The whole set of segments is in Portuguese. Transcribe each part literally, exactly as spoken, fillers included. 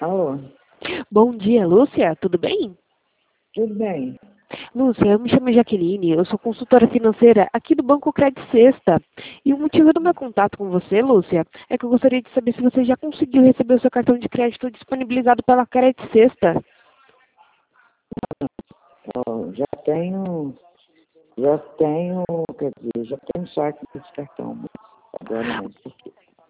Alô, Bom dia, Lúcia, tudo bem? tudo bem? Lúcia, eu me chamo Jaqueline, eu sou consultora financeira aqui do Banco Credit Sexta. E o motivo do meu contato com você, Lúcia, é que eu gostaria de saber se você já conseguiu receber o seu cartão de crédito disponibilizado pela Credit Sexta. Ó, já tenho, já tenho, quer dizer, já tenho saque desse cartão, mas agora não. Porque,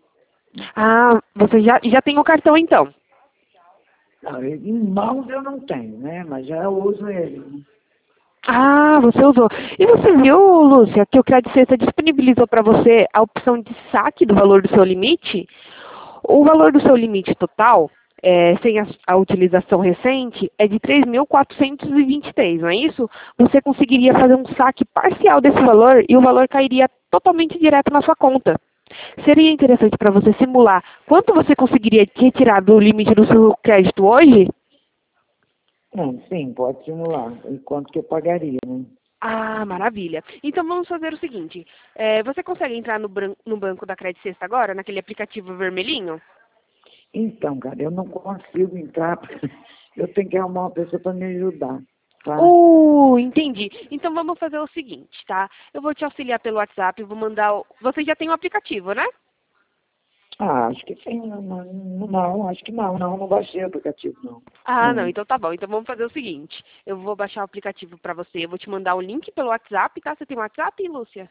Ah, você já, já tem o cartão então? não, ele- em mãos eu não tenho, né? Mas já uso ele, né? Ah, você usou. E você viu, Lúcia, que o Credit Sexta disponibilizou para você a opção de saque do valor do seu limite? O valor do seu limite total, é, sem a, a utilização recente, é de três mil quatrocentos e vinte e três, não é isso? Você conseguiria fazer um saque parcial desse valor e o valor cairia totalmente direto na sua conta. Seria interessante para você simular quanto você conseguiria retirar do limite do seu crédito hoje? Não, sim, pode simular. E quanto que eu pagaria, né? Ah, maravilha. Então vamos fazer o seguinte, é, você consegue entrar no, bran- no banco da Credit Sexta agora, naquele aplicativo vermelhinho? Então, cara, eu não consigo entrar, eu tenho que arrumar uma pessoa para me ajudar, tá? Uh, entendi. Então vamos fazer o seguinte, tá? Eu vou te auxiliar pelo WhatsApp, vou mandar o... Você já tem o aplicativo, né? Ah, acho que sim, não, não, não, acho que não, não, não baixei o aplicativo, não. Ah, não, Não. então tá bom. Então vamos fazer o seguinte. Eu vou baixar o aplicativo pra você, eu vou te mandar o link pelo WhatsApp, tá? Você tem WhatsApp, Lúcia?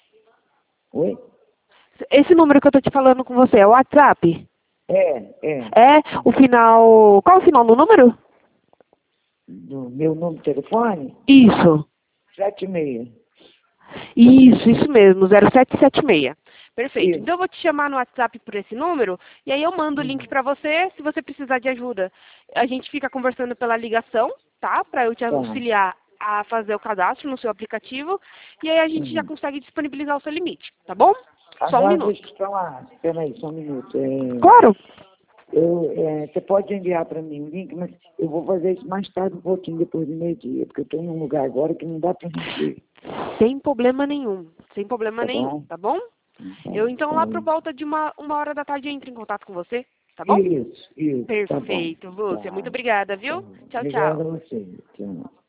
Oi? Esse número que eu tô te falando com você é o WhatsApp? É, é. É o final... Qual é o final do número? Do meu número de telefone? Isso. Sete e meia. Isso, isso mesmo, zero sete sete seis. Perfeito. Isso. Então eu vou te chamar no WhatsApp por esse número e aí eu mando o link Uhum. para você se você precisar de ajuda. A gente fica conversando pela ligação, tá? Para eu te Tá. auxiliar a fazer o cadastro no seu aplicativo e aí a gente já Uhum. consegue disponibilizar o seu limite, tá bom? Só um Agora deixa minuto. eu te falar. Espera aí, só um minuto. É, Claro. eu, é, você pode enviar para mim o link, mas eu vou fazer isso mais tarde, um pouquinho depois do meio-dia, porque eu estou em um lugar agora que não dá para gente ir. Sem problema nenhum. Sem problema Tá nenhum, bom? tá bom? Eu então lá por Então, volta de uma, uma hora da tarde eu entro em contato com você, tá bom? isso, isso, tá bom. Perfeito, Lúcia. Muito Tá. obrigada, Tá. viu? Tchau, Obrigado a tchau. você. Tchau.